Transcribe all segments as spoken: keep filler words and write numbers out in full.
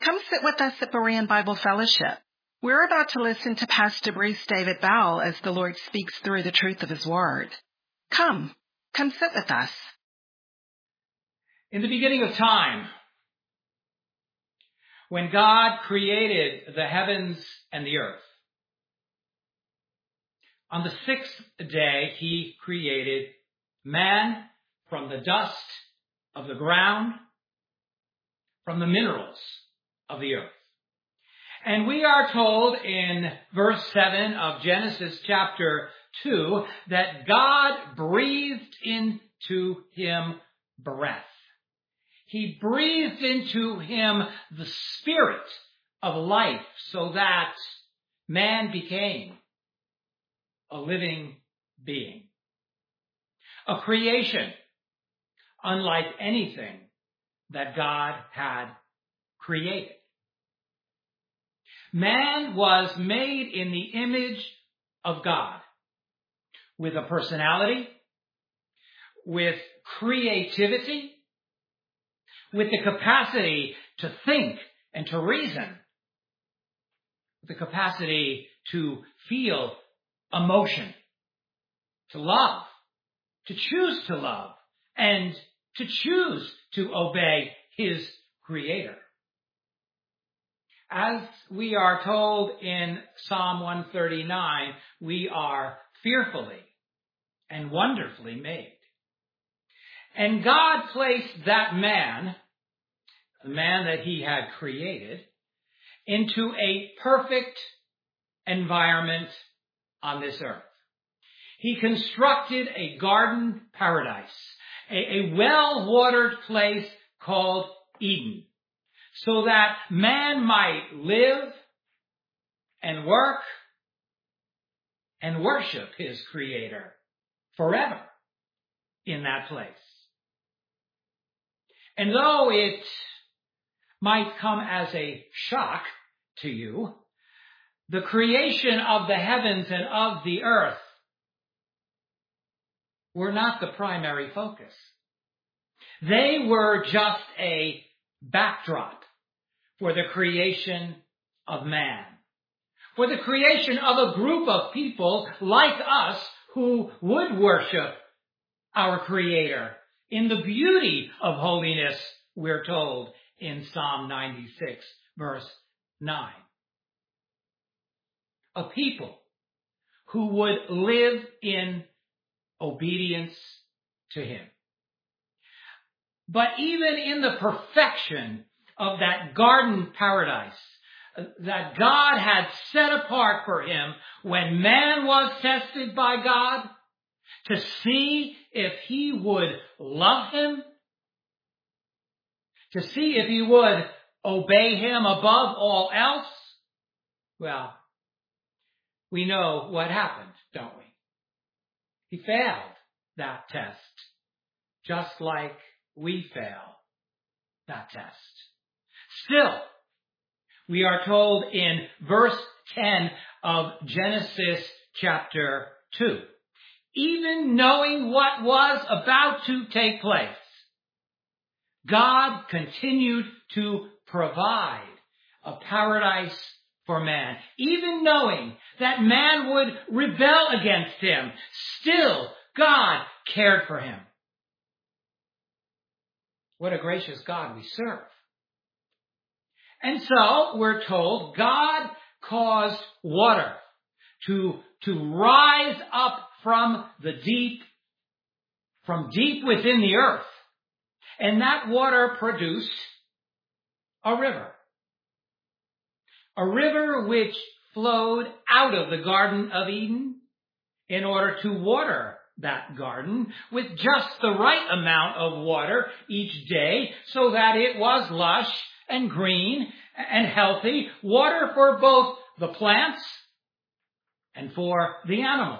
Come sit with us at Berean Bible Fellowship. We're about to listen to Pastor Bruce David Bowell as the Lord speaks through the truth of His Word. Come, come sit with us. In the beginning of time, when God created the heavens and the earth, on the sixth day He created man from the dust of the ground, from the minerals of the earth. And we are told in verse seven of Genesis chapter two that God breathed into him breath. He breathed into him the spirit of life so that man became a living being. A creation unlike anything that God had created. Man was made in the image of God, with a personality, with creativity, with the capacity to think and to reason, with the capacity to feel emotion, to love, to choose to love, and to choose to obey his Creator. As we are told in Psalm one thirty-nine, we are fearfully and wonderfully made. And God placed that man, the man that he had created, into a perfect environment on this earth. He constructed a garden paradise, a, a well-watered place called Eden, so that man might live and work and worship his Creator forever in that place. And though it might come as a shock to you, the creation of the heavens and of the earth were not the primary focus. They were just a backdrop for the creation of man, for the creation of a group of people like us who would worship our Creator in the beauty of holiness, we're told in Psalm ninety-six, verse nine. A people who would live in obedience to Him. But even in the perfection of that garden paradise that God had set apart for him when man was tested by God to see if he would love him, to see if he would obey him above all else, well, we know what happened, don't we? He failed that test, just like we fail that test. Still, we are told in verse ten of Genesis chapter two, even knowing what was about to take place, God continued to provide a paradise for man. Even knowing that man would rebel against him, still God cared for him. What a gracious God we serve. And so, we're told, God caused water to, to rise up from the deep, from deep within the earth. And that water produced a river. A river which flowed out of the Garden of Eden in order to water that garden with just the right amount of water each day so that it was lush and green and healthy, water for both the plants and for the animals.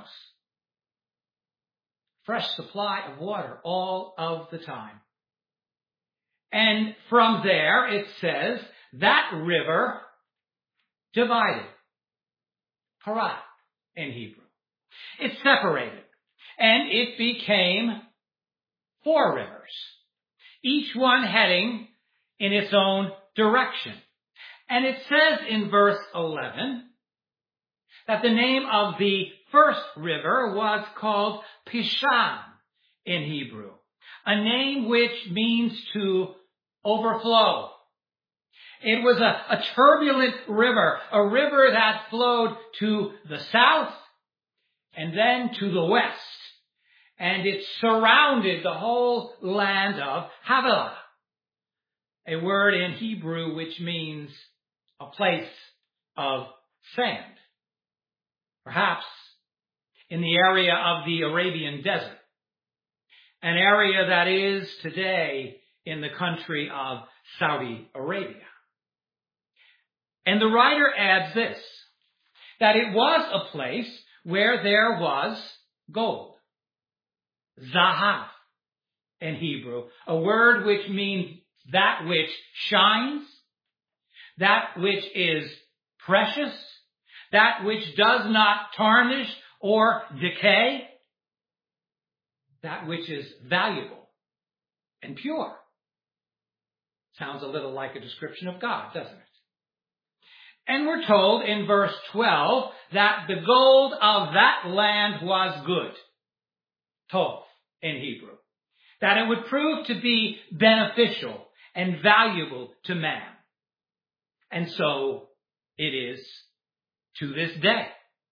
Fresh supply of water all of the time. And from there, it says, that river divided. Parat in Hebrew. It separated. And it became four rivers, each one heading in its own direction. And it says in verse eleven that the name of the first river was called Pishon in Hebrew, a name which means to overflow. It was a, a turbulent river, a river that flowed to the south and then to the west. And it surrounded the whole land of Havilah, a word in Hebrew which means a place of sand. Perhaps in the area of the Arabian desert, an area that is today in the country of Saudi Arabia. And the writer adds this, that it was a place where there was gold. Zahav in Hebrew, a word which means that which shines, that which is precious, that which does not tarnish or decay, that which is valuable and pure. Sounds a little like a description of God, doesn't it? And we're told in verse twelve that the gold of that land was good. Tov in Hebrew. That it would prove to be beneficial and valuable to man. And so it is to this day.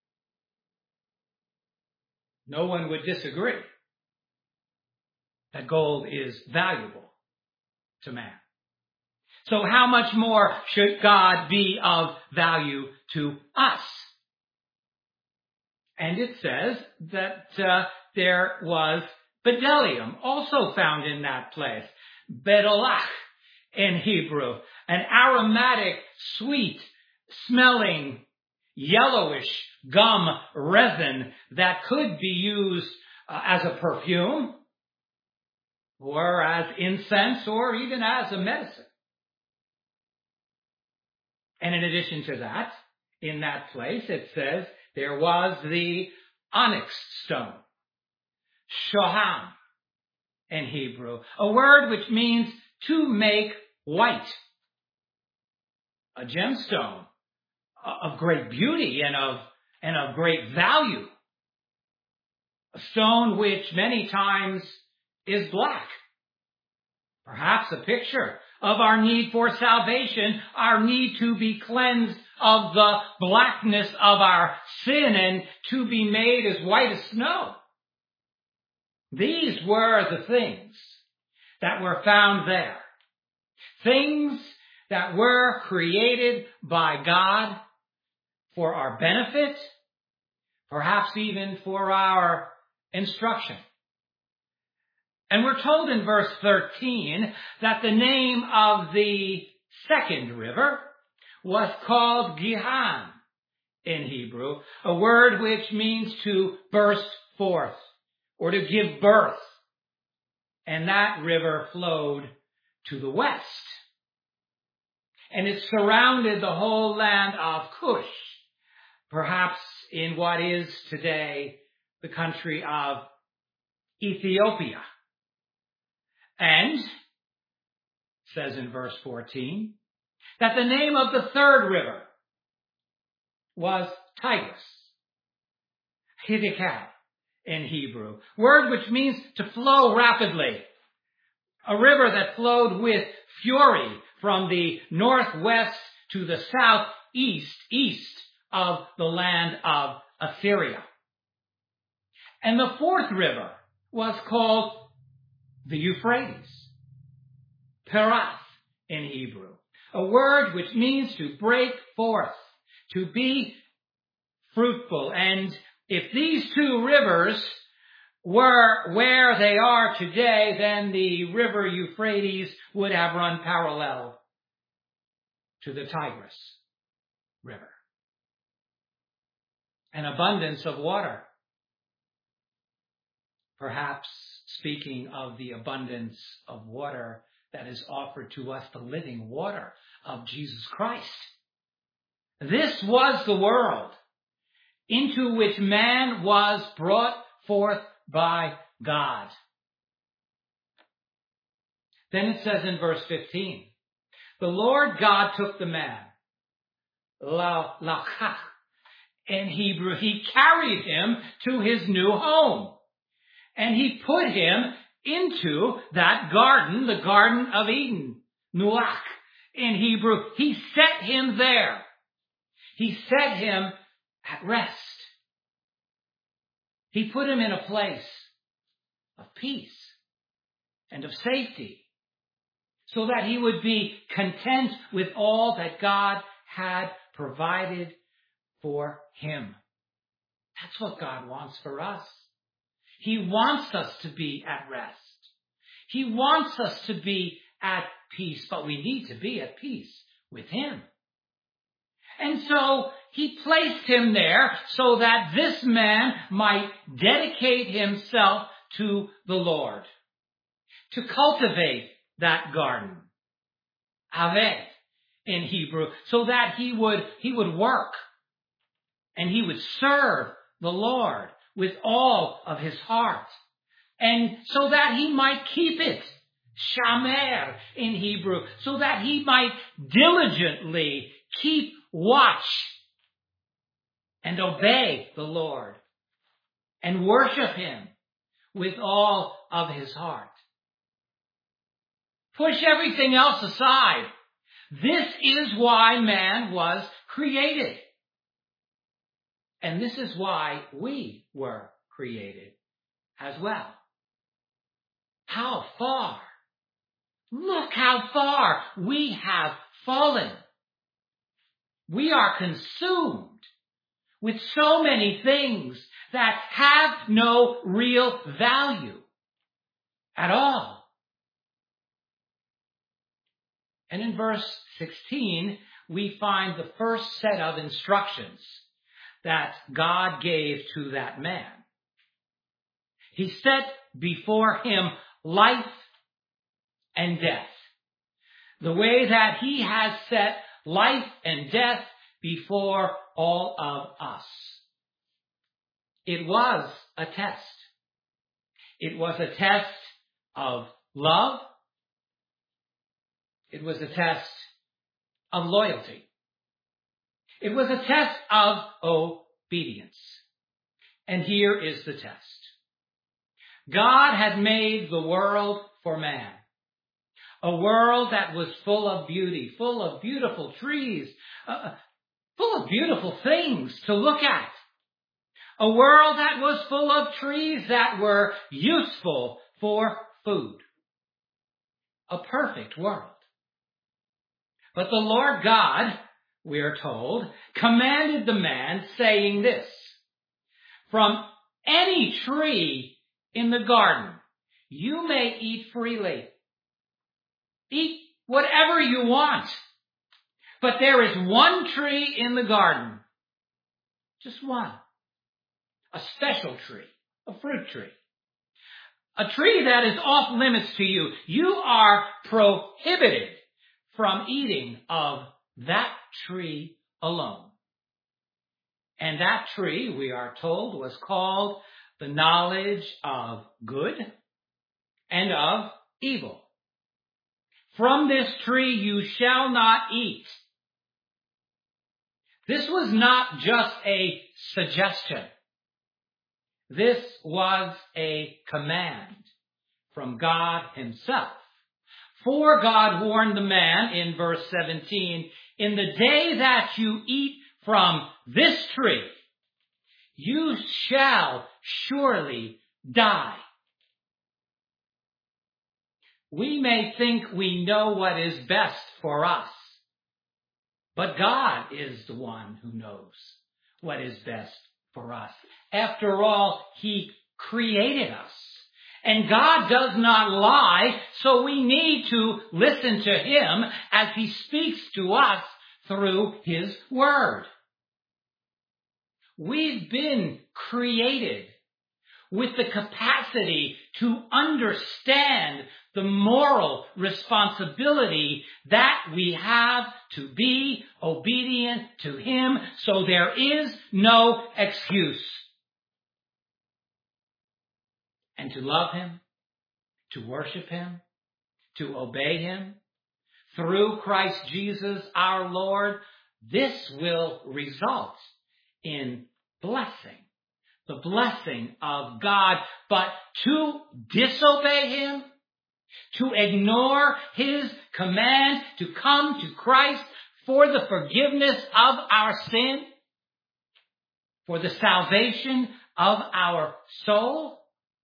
No one would disagree that gold is valuable to man. So how much more should God be of value to us? And it says that uh, there was bdellium also found in that place. Bdelach in Hebrew, an aromatic, sweet, smelling, yellowish gum resin that could be used uh, as a perfume or as incense or even as a medicine. And in addition to that, in that place, it says there was the onyx stone, shoham in Hebrew, a word which means to make white, a gemstone of great beauty and of, and of great value, a stone which many times is black, perhaps a picture of our need for salvation, our need to be cleansed of the blackness of our sin and to be made as white as snow. These were the things that were found there. Things that were created by God for our benefit, perhaps even for our instruction. And we're told in verse thirteen that the name of the second river was called Gihon in Hebrew, a word which means to burst forth or to give birth. And that river flowed to the west. And it surrounded the whole land of Cush, perhaps in what is today the country of Ethiopia. And, says in verse fourteen, that the name of the third river was Tigris, Hiddekel in Hebrew, word which means to flow rapidly, a river that flowed with fury from the northwest to the southeast, east of the land of Assyria. And the fourth river was called the Euphrates, Perath in Hebrew, a word which means to break forth, to be fruitful. And if these two rivers were where they are today, then the river Euphrates would have run parallel to the Tigris River. An abundance of water. Perhaps speaking of the abundance of water that is offered to us, the living water of Jesus Christ. This was the world into which man was brought forth by God. Then it says in verse fifteen, the Lord God took the man la, lakach. In Hebrew, he carried him to his new home. And he put him into that garden, the Garden of Eden, Nuach. In Hebrew, he set him there. He set him at rest. He put him in a place of peace and of safety, so that he would be content with all that God had provided for him. That's what God wants for us. He wants us to be at rest. He wants us to be at peace, but we need to be at peace with him. And so he placed him there so that this man might dedicate himself to the Lord, to cultivate that garden, aved in Hebrew, so that he would, he would work and he would serve the Lord with all of his heart, and so that he might keep it, shamer in Hebrew, so that he might diligently keep watch and obey the Lord and worship him with all of his heart. Push everything else aside. This is why man was created. And this is why we were created as well. How far? Look how far we have fallen. We are consumed with so many things that have no real value at all. And in verse sixteen, we find the first set of instructions that God gave to that man. He set before him life and death, the way that he has set life and death before all of us. It was a test. It was a test of love. It was a test of loyalty. It was a test of obedience. And here is the test. God had made the world for man. A world that was full of beauty, full of beautiful trees, uh, full of beautiful things to look at. A world that was full of trees that were useful for food. A perfect world. But the Lord God, we are told, commanded the man, saying this: from any tree in the garden you may eat freely. Eat whatever you want. But there is one tree in the garden. Just one. A special tree. A fruit tree. A tree that is off limits to you. You are prohibited from eating of that tree alone. And that tree, we are told, was called the knowledge of good and of evil. From this tree you shall not eat. This was not just a suggestion. This was a command from God himself. For God warned the man in verse seventeen, in the day that you eat from this tree, you shall surely die. We may think we know what is best for us, but God is the one who knows what is best for us. After all, he created us. And God does not lie, so we need to listen to him as he speaks to us through his word. We've been created with the capacity to understand the moral responsibility that we have to be obedient to him, so there is no excuse. And to love him, to worship him, to obey him, through Christ Jesus our Lord, this will result in blessing, the blessing of God. But to disobey him, to ignore his command to come to Christ for the forgiveness of our sin, for the salvation of our soul,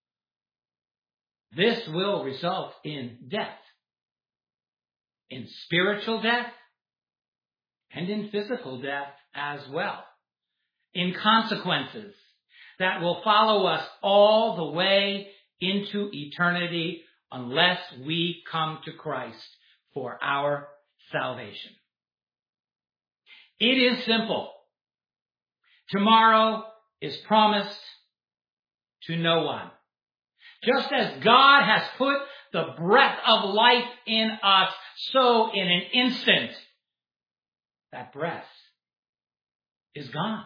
this will result in death, in spiritual death, and in physical death as well, in consequences that will follow us all the way into eternity unless we come to Christ for our salvation. It is simple. Tomorrow is promised to no one. Just as God has put the breath of life in us, so in an instant, that breath is gone.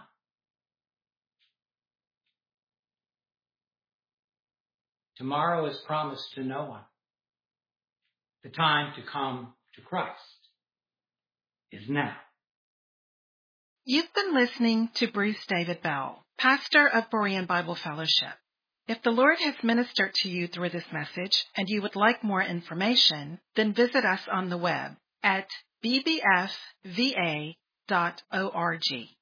Tomorrow is promised to no one. The time to come to Christ is now. You've been listening to Bruce David Bell, pastor of Berean Bible Fellowship. If the Lord has ministered to you through this message and you would like more information, then visit us on the web at b b f v a dot org.